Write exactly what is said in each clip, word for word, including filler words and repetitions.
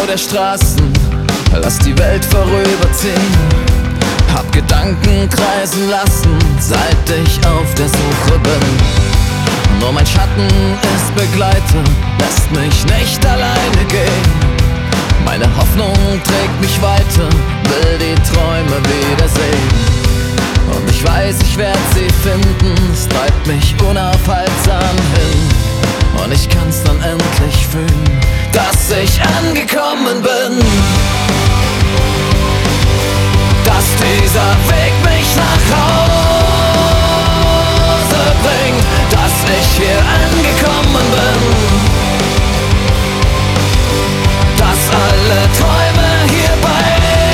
der Straßen, lass die Welt vorüberziehen. Hab Gedanken kreisen lassen, seit ich auf der Suche bin. Nur mein Schatten ist Begleiter, lässt mich nicht alleine gehen. Meine Hoffnung trägt mich weiter, will die Träume wiedersehen. Und ich weiß, ich werd sie finden, es treibt mich unaufhaltsam hin. Und ich kann's dann endlich fühlen, dass ich angekommen bin. Dass dieser Weg mich nach Hause bringt, dass ich hier angekommen bin. Dass alle Träume hier bei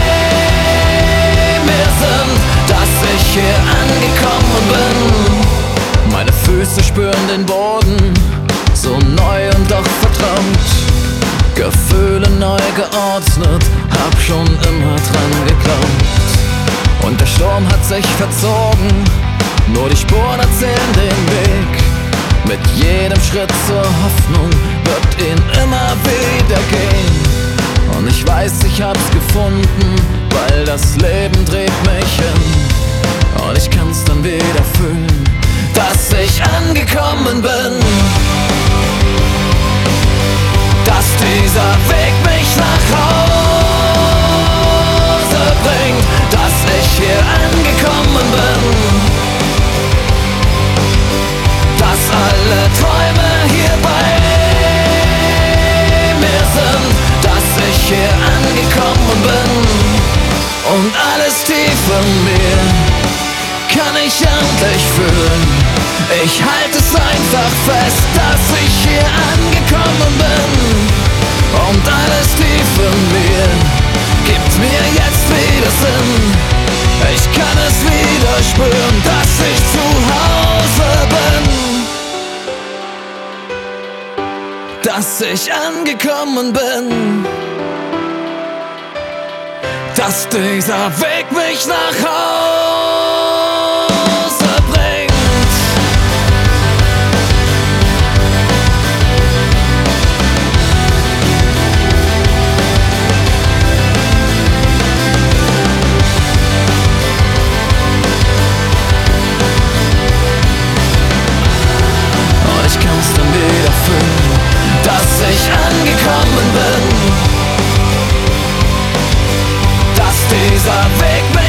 mir sind, dass ich hier angekommen bin. Meine Füße spüren den Boden, so neu und doch vertraut. Gefühle neu geordnet, hab schon immer dran geglaubt. Und der Sturm hat sich verzogen, nur die Spuren erzählen den Weg. Mit jedem Schritt zur Hoffnung wird ihn immer wieder gehen. Und ich weiß, ich hab's gefunden, weil das Leben dreht mich hin. Und ich kann's dann wieder fühlen, dass ich angekommen bin. Dass dieser Weg mich nach Hause bringt, dass ich hier angekommen bin. Dass alle Träume hier bei mir sind, dass ich hier angekommen bin. Und alles tief in mir kann ich endlich fühlen. Ich halte es einfach fest, dass ich hier angekommen bin. Und alles tief in mir gibt mir jetzt wieder Sinn. Ich kann es wieder spüren, dass ich zu Hause bin. Dass ich angekommen bin. Dass dieser Weg mich nach Hause bringt. Und ich kann's dann wieder fühlen, dass ich angekommen bin. Dass dieser Weg mit